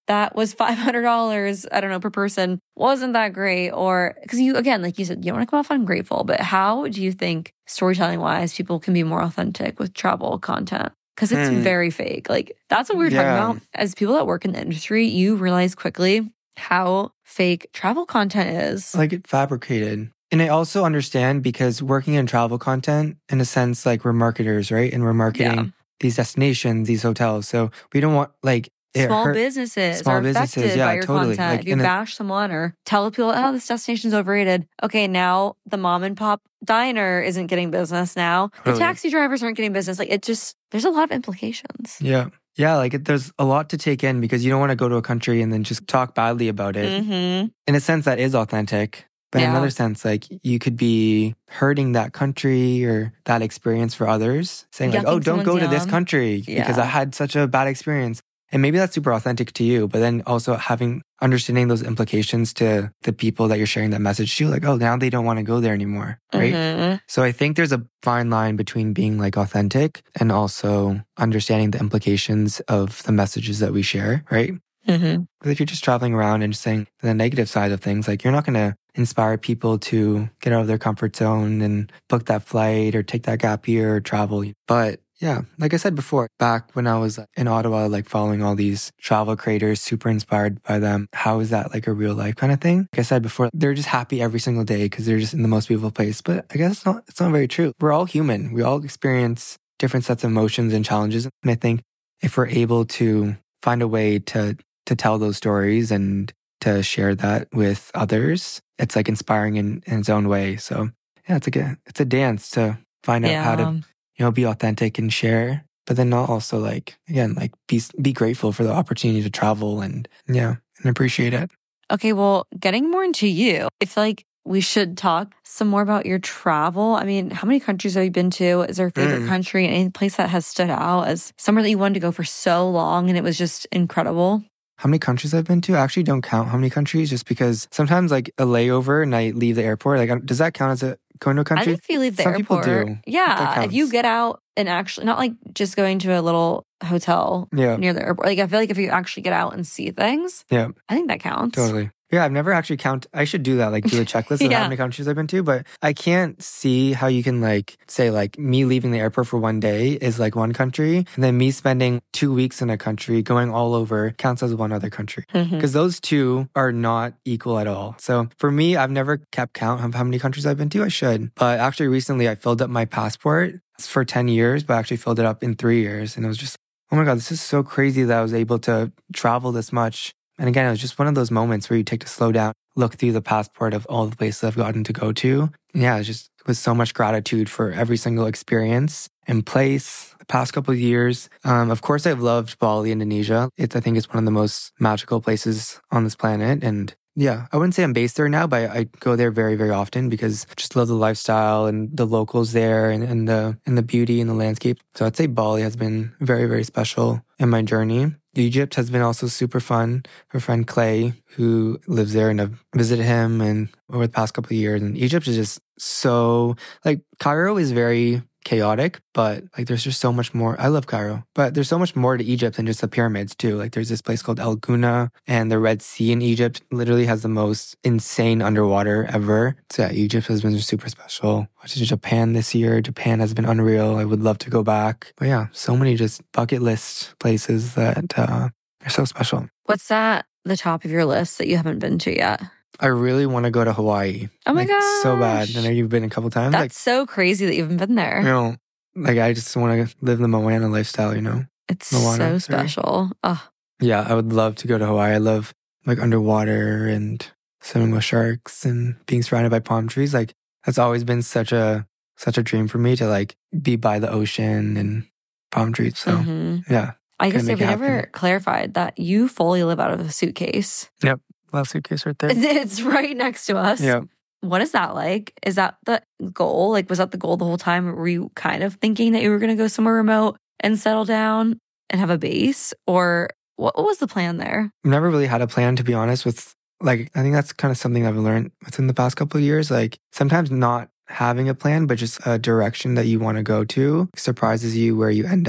that was $500, I don't know, per person, wasn't that great. Or because you, again, like you said, you don't want to come off ungrateful, but how do you think storytelling wise, people can be more authentic with travel content? Because it's very fake. Like that's what we were talking about. As people that work in the industry, you realize quickly how fake travel content is. Like it's fabricated. And I also understand because working in travel content, in a sense, like we're marketers, right? And we're marketing these destinations, these hotels. So we don't want like small businesses are affected by your content. Like, if you bash someone or tell people, oh, this destination's overrated. Okay, now the mom and pop diner isn't getting business now. The taxi drivers aren't getting business. Like it just, there's a lot of implications. Yeah. Yeah, like there's a lot to take in because you don't want to go to a country and then just talk badly about it. In a sense, that is authentic. But in another sense, like you could be hurting that country or that experience for others. Saying like, oh, don't go to this country because I had such a bad experience. And maybe that's super authentic to you, but then also understanding those implications to the people that you're sharing that message to, like, oh, now they don't want to go there anymore, right? So I think there's a fine line between being like authentic and also understanding the implications of the messages that we share, right? Because if you're just traveling around and just saying the negative side of things, like you're not going to inspire people to get out of their comfort zone and book that flight or take that gap year or travel. But yeah, like I said before, back when I was in Ottawa, like following all these travel creators, super inspired by them. How is that like a real life kind of thing? Like I said before, they're just happy every single day because they're just in the most beautiful place. But I guess it's not very true. We're all human. We all experience different sets of emotions and challenges. And I think if we're able to find a way to tell those stories and to share that with others, it's like inspiring in its own way. So yeah, it's a dance to find out how to be authentic and share, but then not also like, again, like be grateful for the opportunity to travel and appreciate it. Okay, well, getting more into you, I feel like we should talk some more about your travel. I mean, how many countries have you been to? Is there a favorite country? Any place that has stood out as somewhere that you wanted to go for so long and it was just incredible? How many countries I've been to? I actually don't count how many countries just because sometimes like a layover and I leave the airport, like does that count as going to a country? I think if you leave the airport, people do. Yeah, if you get out and actually, not like just going to a little hotel near the airport. Like I feel like if you actually get out and see things, I think that counts. Totally. Yeah, I've never actually I should do that, like do a checklist of how many countries I've been to, but I can't see how you can like say like me leaving the airport for one day is like one country, and then me spending 2 weeks in a country going all over counts as one other country. Because those two are not equal at all. So for me, I've never kept count of how many countries I've been to. I should. But actually recently I filled up my passport for 10 years, but I actually filled it up in 3 years. And it was just, oh my God, this is so crazy that I was able to travel this much. And again, it was just one of those moments where you take to slow down, look through the passport of all the places I've gotten to go to. And yeah, it was so much gratitude for every single experience and place the past couple of years. Of course, I've loved Bali, Indonesia. I think it's one of the most magical places on this planet. And yeah, I wouldn't say I'm based there now, but I go there very, very often because I just love the lifestyle and the locals there and the beauty and the landscape. So I'd say Bali has been very, very special in my journey. Egypt has been also super fun. Our friend Clay, who lives there, and I've visited him and over the past couple of years. And Egypt is just so, like, Cairo is very chaotic, but like there's just so much more. I love Cairo, but there's so much more to Egypt than just the pyramids too. Like there's this place called El Guna, and the Red Sea in Egypt literally has the most insane underwater ever. So yeah, Egypt has been super special. I went to Japan this year. Japan has been unreal. I would love to go back. But yeah, so many just bucket list places that are so special. What's that, the top of your list that you haven't been to yet? I really want to go to Hawaii. Oh my gosh. So bad. I know you've been a couple times. That's so crazy that you haven't been there. You know, like I just want to live the Moana lifestyle, you know? It's Moana, so special. Oh. Yeah, I would love to go to Hawaii. I love like underwater and swimming with sharks and being surrounded by palm trees. Like that's always been such a dream for me to like be by the ocean and palm trees. So yeah. I guess if we never clarified that you fully live out of a suitcase. Yep. Last suitcase right there. It's right next to us. Yeah. What is that like? Is that the goal? Like, was that the goal the whole time? Were you kind of thinking that you were going to go somewhere remote and settle down and have a base? Or what was the plan there? I've never really had a plan, to be honest. With like, I think that's kind of something I've learned within the past couple of years. Like sometimes not having a plan, but just a direction that you want to go to surprises you where you end up.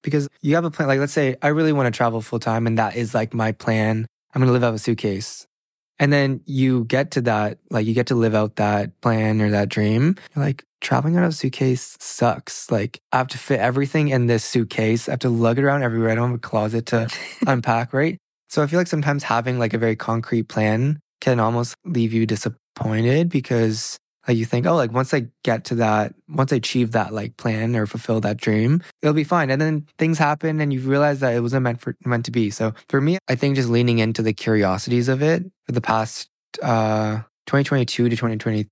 because you have a plan. Like, let's say I really want to travel full time and that is like my plan. I'm going to live out of a suitcase. And then you get to that, like you get to live out that plan or that dream. You're like, traveling out of a suitcase sucks. Like I have to fit everything in this suitcase. I have to lug it around everywhere. I don't have a closet to unpack, right? So I feel like sometimes having like a very concrete plan can almost leave you disappointed because like you think, oh, like once I get to that, once I achieve that like plan or fulfill that dream, it'll be fine. And then things happen and you realize that it wasn't meant to be. So for me, I think just leaning into the curiosities of it for the past 2022 to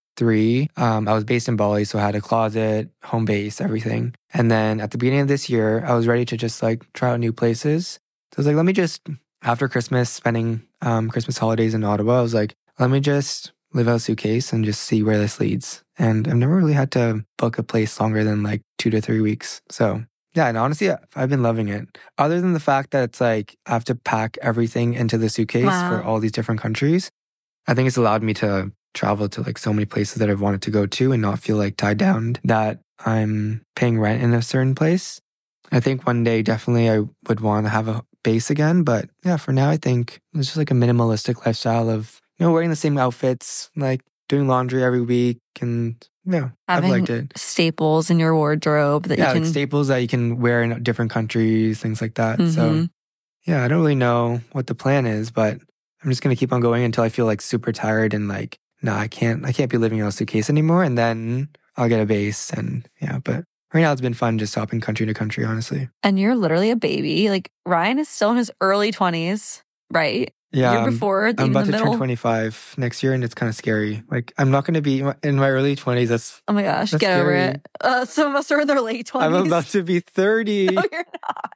2023, I was based in Bali, so I had a closet, home base, everything. And then at the beginning of this year, I was ready to just like try out new places. So I was like, let me just, after Christmas, spending Christmas holidays in Ottawa, I was like, let me just live out a suitcase and just see where this leads. And I've never really had to book a place longer than like 2 to 3 weeks. So yeah, and honestly, I've been loving it. Other than the fact that it's like I have to pack everything into the suitcase for all these different countries, I think it's allowed me to travel to like so many places that I've wanted to go to and not feel like tied down that I'm paying rent in a certain place. I think one day definitely I would want to have a base again. But yeah, for now, I think it's just like a minimalistic lifestyle of, wearing the same outfits, like doing laundry every week. And yeah, I've liked it. Staples in your wardrobe that you can... like staples that you can wear in different countries, things like that. So yeah, I don't really know what the plan is, but I'm just going to keep on going until I feel like super tired and like, no, I can't be living in a suitcase anymore. And then I'll get a base and yeah, but right now it's been fun just hopping country to country, honestly. And you're literally a baby. Like Ryan is still in his early 20s, right? Yeah, year before, I'm about to turn 25 next year and it's kind of scary. Like I'm not going to be in my early 20s. That's oh my gosh, get scary. over it. Some of us are in their late 20s. I'm about to be 30. No, you're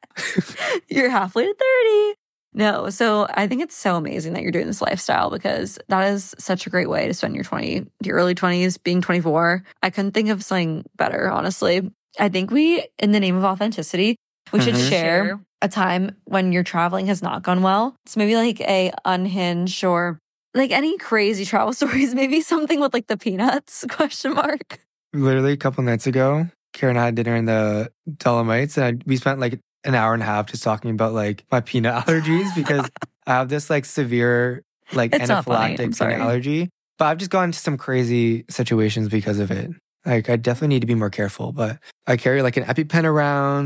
not. You're halfway to 30. No, so I think it's so amazing that you're doing this lifestyle because that is such a great way to spend your early 20s, being 24. I couldn't think of something better, honestly. I think in the name of authenticity, we should share a time when your traveling has not gone well. So maybe like a unhinged or like any crazy travel stories, maybe something with like the peanuts, ? Literally a couple nights ago, Karen and I had dinner in the Dolomites and we spent like an hour and a half just talking about like my peanut allergies because I have this like severe like anaphylactic peanut allergy. But I've just gotten into some crazy situations because of it. Like I definitely need to be more careful, but I carry like an EpiPen around.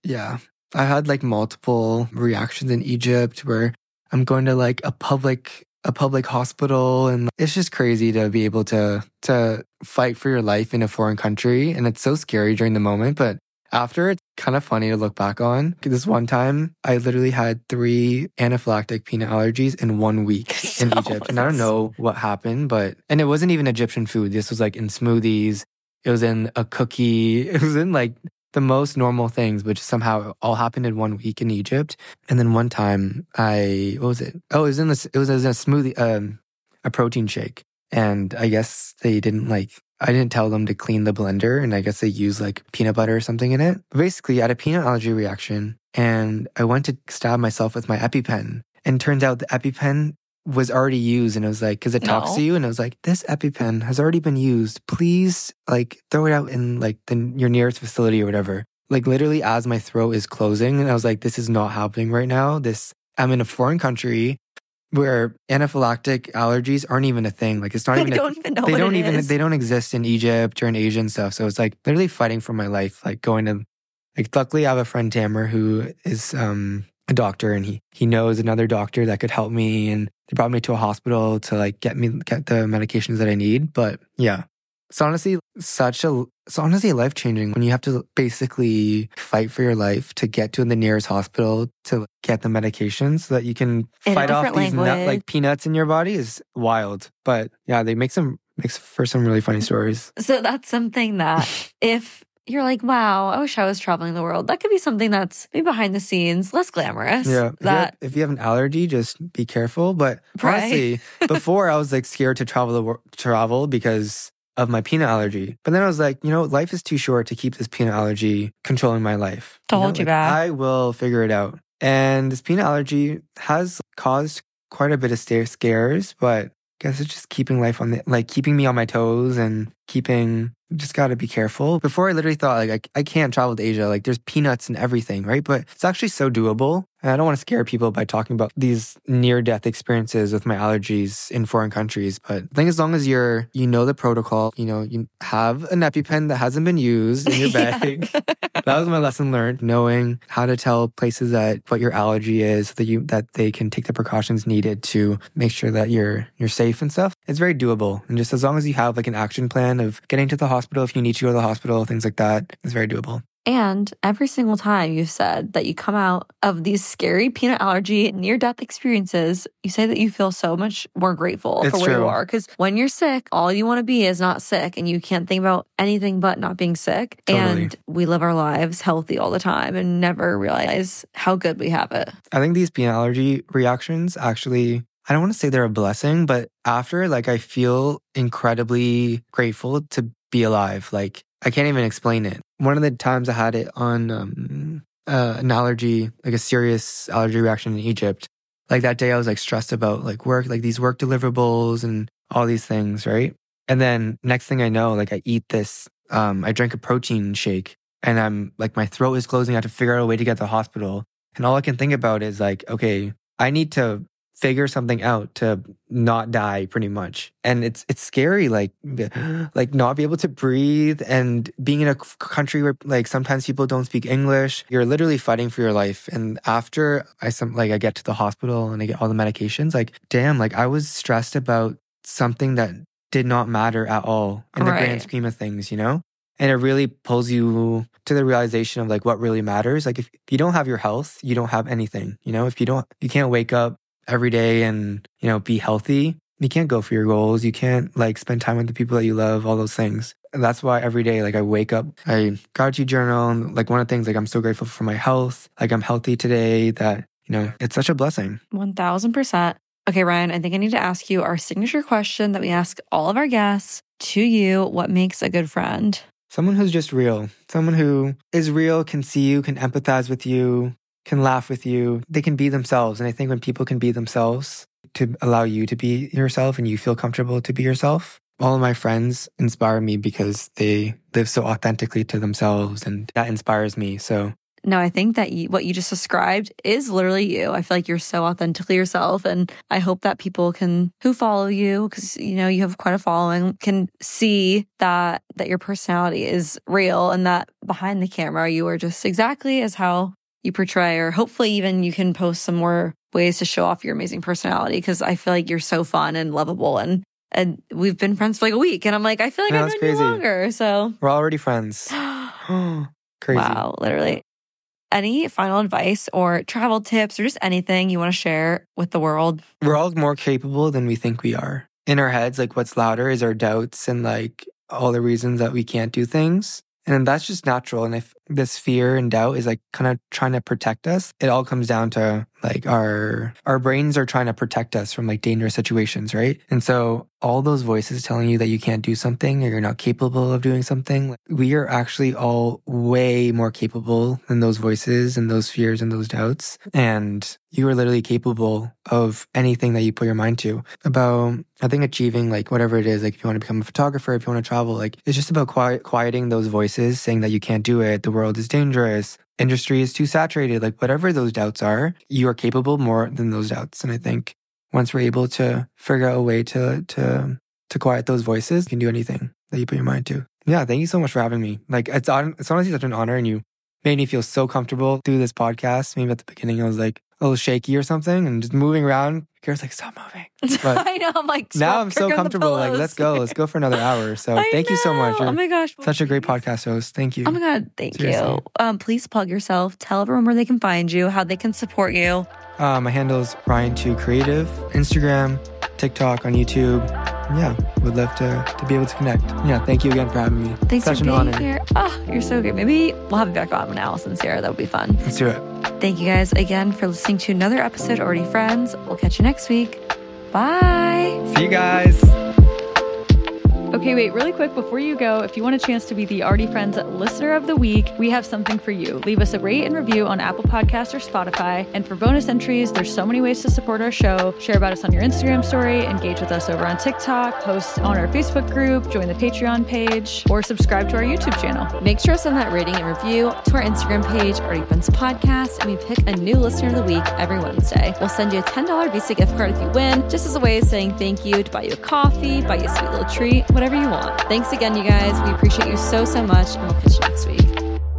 I had like multiple reactions in Egypt where I'm going to like a public hospital and it's just crazy to be able to fight for your life in a foreign country. And it's so scary during the moment, but after it's kind of funny to look back on. This one time I literally had 3 anaphylactic peanut allergies in 1 week in Egypt. And I don't know what happened, and it wasn't even Egyptian food. This was like in smoothies. It was in a cookie. It was in like the most normal things, but somehow it all happened in 1 week in Egypt. And then one time what was it? Oh, it was in a smoothie, a protein shake. And I guess I didn't tell them to clean the blender and I guess they used like peanut butter or something in it. But basically I had a peanut allergy reaction and I went to stab myself with my EpiPen. And turns out the EpiPen was already used and it was like, cause it talks to you and it was like, this EpiPen has already been used. Please like throw it out in like your nearest facility or whatever. Like literally as my throat is closing and I was like, this is not happening right now. I'm in a foreign country where anaphylactic allergies aren't even a thing. Like it's not even, they don't exist in Egypt or in Asia and stuff. So it's like literally fighting for my life, like going to, like luckily I have a friend Tamer who is, a doctor and he knows another doctor that could help me and they brought me to a hospital to like get the medications that I need. But yeah, it's honestly life-changing when you have to basically fight for your life to get to the nearest hospital to get the medications so that you can fight off these like peanuts in your body is wild. But yeah, they makes for some really funny stories. So that's something that if you're like, wow, I wish I was traveling the world. That could be something that's maybe behind the scenes, less glamorous. Yeah. If you have an allergy, just be careful. But honestly, before I was like scared to travel because of my peanut allergy. But then I was like, life is too short to keep this peanut allergy controlling my life. To hold you back. I will figure it out. And this peanut allergy has caused quite a bit of scares, but guess it's just keeping life on keeping me on my toes and just got to be careful. Before I literally thought like, I can't travel to Asia. Like there's peanuts and everything, right? But it's actually so doable. And I don't want to scare people by talking about these near-death experiences with my allergies in foreign countries. But I think as long as you know the protocol, you have an EpiPen that hasn't been used in your bag. That was my lesson learned, knowing how to tell places what your allergy is so that they can take the precautions needed to make sure that you're safe and stuff. It's very doable. And just as long as you have like an action plan of getting to the hospital if you need to go to the hospital, things like that, it's very doable. And every single time you've said that you come out of these scary peanut allergy near-death experiences, you say that you feel so much more grateful for where you are. Because when you're sick, all you want to be is not sick, and you can't think about anything but not being sick. Totally. And we live our lives healthy all the time and never realize how good we have it. I think these peanut allergy reactions actually, I don't want to say they're a blessing, but after, I feel incredibly grateful to be alive. I can't even explain it. One of the times I had it on an allergy, a serious allergy reaction in Egypt, that day I was stressed about work, these work deliverables and all these things, right? And then next thing I know, I eat this, I drank a protein shake and I'm my throat is closing. I have to figure out a way to get to the hospital. And all I can think about is okay, I need to figure something out to not die pretty much. And it's scary, not be able to breathe and being in a country where sometimes people don't speak English. You're literally fighting for your life. And after I get to the hospital and I get all the medications, damn, I was stressed about something that did not matter at all in the grand scheme of things, And it really pulls you to the realization of what really matters. If you don't have your health, you don't have anything, If you can't wake up every day and, be healthy, you can't go for your goals. You can't spend time with the people that you love, all those things. And that's why every day, I wake up, I gratitude journal. And one of the things, I'm so grateful for my health. I'm healthy today that, it's such a blessing. 1000%. Okay, Ryan, I think I need to ask you our signature question that we ask all of our guests. To you, what makes a good friend? Someone who's just real. Someone who is real, can see you, can empathize with you, can laugh with you. They can be themselves. And I think when people can be themselves, to allow you to be yourself and you feel comfortable to be yourself. All of my friends inspire me because they live so authentically to themselves, and that inspires me. So no, I think that what you just described is literally you. I feel like you're so authentically yourself. And I hope that people who follow you, because, you have quite a following, can see that your personality is real and that behind the camera, you are just exactly as how you portray, or hopefully even you can post some more ways to show off your amazing personality, because I feel like you're so fun and lovable, and we've been friends for a week, and I'm I feel like I've known you longer, so we're already friends. Crazy. Wow, literally. Any final advice or travel tips or just anything you want to share with the world? We're all more capable than we think we are. In our heads, what's louder is our doubts and all the reasons that we can't do things. And that's just natural. And if this fear and doubt is kind of trying to protect us, it all comes down to our brains are trying to protect us from dangerous situations, right? And so all those voices telling you that you can't do something or you're not capable of doing something, we are actually all way more capable than those voices and those fears and those doubts. And you are literally capable of anything that you put your mind to. About, I think, achieving whatever it is, if you want to become a photographer, if you want to travel, it's just about quieting those voices saying that you can't do it, the world is dangerous, industry is too saturated, whatever those doubts are, you are capable more than those doubts. And I think once we're able to figure out a way to quiet those voices, you can do anything that you put your mind to. Yeah, thank you so much for having me. It's honestly such an honor, and you made me feel so comfortable through this podcast. Maybe at the beginning I was a little shaky or something and just moving around. Kira's stop moving. But I know, I'm now I'm so comfortable. Let's go for another hour. So thank you so much. You're my gosh. Such a great podcast host. Thank you. Oh my God. Thank you. Please plug yourself. Tell everyone where they can find you, how they can support you. My handle is Ryan2Creative, Instagram, TikTok, on YouTube. Yeah, would love to be able to connect. Yeah, thank you again for having me. Thanks Such for an being honor. here. Oh, you're so great. Maybe we'll have you back on when Allison's here. That would be fun. Let's do it. Thank you guys again for listening to another episode of Already Friends. We'll catch you next week. Bye. See you guys. Okay, wait, really quick before you go, if you want a chance to be the Arty Friends Listener of the Week, we have something for you. Leave us a rate and review on Apple Podcasts or Spotify. And for bonus entries, there's so many ways to support our show. Share about us on your Instagram story, engage with us over on TikTok, post on our Facebook group, join the Patreon page, or subscribe to our YouTube channel. Make sure to send that rating and review to our Instagram page, Arty Friends Podcast, and we pick a new listener of the week every Wednesday. We'll send you a $10 Visa gift card if you win, just as a way of saying thank you, to buy you a coffee, buy you a sweet little treat, whatever you want. Thanks again, you guys. We appreciate you so much, and we'll catch you next week.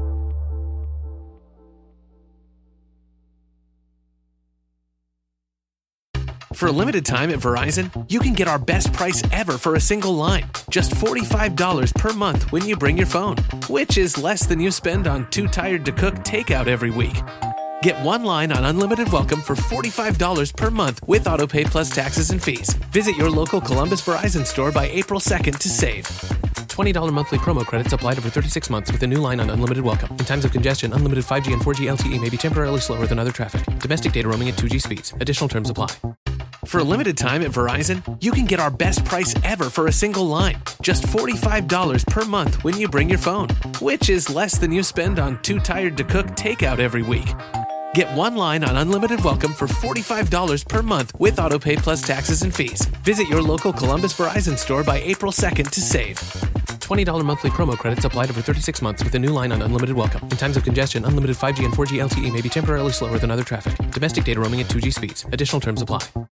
For a limited time at Verizon, you can get our best price ever for a single line. Just $45 per month when you bring your phone, which is less than you spend on Too Tired to Cook takeout every week. Get one line on Unlimited Welcome for $45 per month with AutoPay plus taxes and fees. Visit your local Columbus Verizon store by April 2nd to save. $20 monthly promo credits applied over 36 months with a new line on Unlimited Welcome. In times of congestion, unlimited 5G and 4G LTE may be temporarily slower than other traffic. Domestic data roaming at 2G speeds. Additional terms apply. For a limited time at Verizon, you can get our best price ever for a single line. Just $45 per month when you bring your phone, which is less than you spend on Too Tired to Cook takeout every week. Get one line on Unlimited Welcome for $45 per month with AutoPay plus taxes and fees. Visit your local Columbus Verizon store by April 2nd to save. $20 monthly promo credits applied over 36 months with a new line on Unlimited Welcome. In times of congestion, unlimited 5G and 4G LTE may be temporarily slower than other traffic. Domestic data roaming at 2G speeds. Additional terms apply.